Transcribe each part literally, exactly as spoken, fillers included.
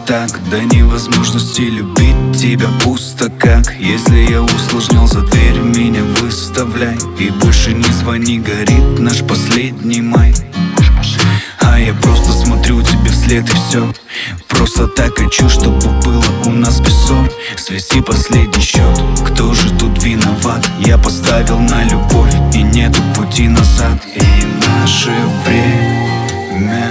так до невозможности любить тебя пусто как. Если я усложнил, за дверь меня выставляй. И больше не звони, горит наш последний май. А я просто смотрю тебе вслед и все. Просто так хочу, чтобы было у нас без ссор. Свести последний счет, кто же тут виноват? Я поставил на любовь, и нету пути назад. И наше время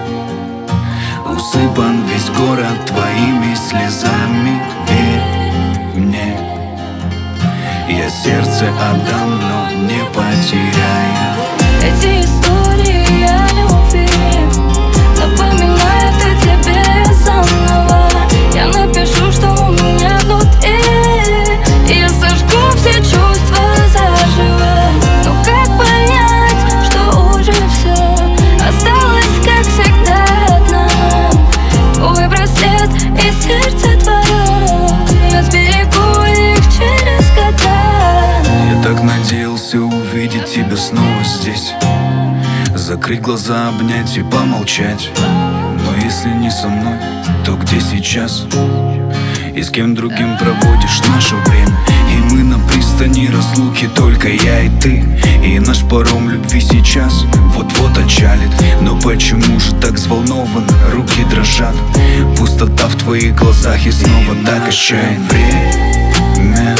усыпан весь город твоими слезами. Верь мне, я сердце отдам, но не потеряю. Эти истории о любви напоминают о тебе заново. Я напишу, что у меня внутри, и я сожгу все чувства заживо. Но как понять, что уже все осталось, как всегда, одна? Твой браслет и сердце твое, я сберегу их через года. Я так надеялся увидеть тебя снова здесь, закрыть глаза, обнять и помолчать. Но если не со мной, то где сейчас? И с кем другим проводишь наше время? И мы на пристани разлуки, только я и ты. И наш паром любви сейчас вот-вот отчалит. Но почему же так взволнован, руки дрожат? Пустота в твоих глазах и снова так отчаян. Время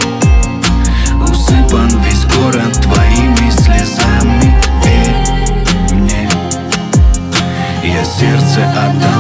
усыпан весь город твоими слезами. Верь мне, я сердце отдам.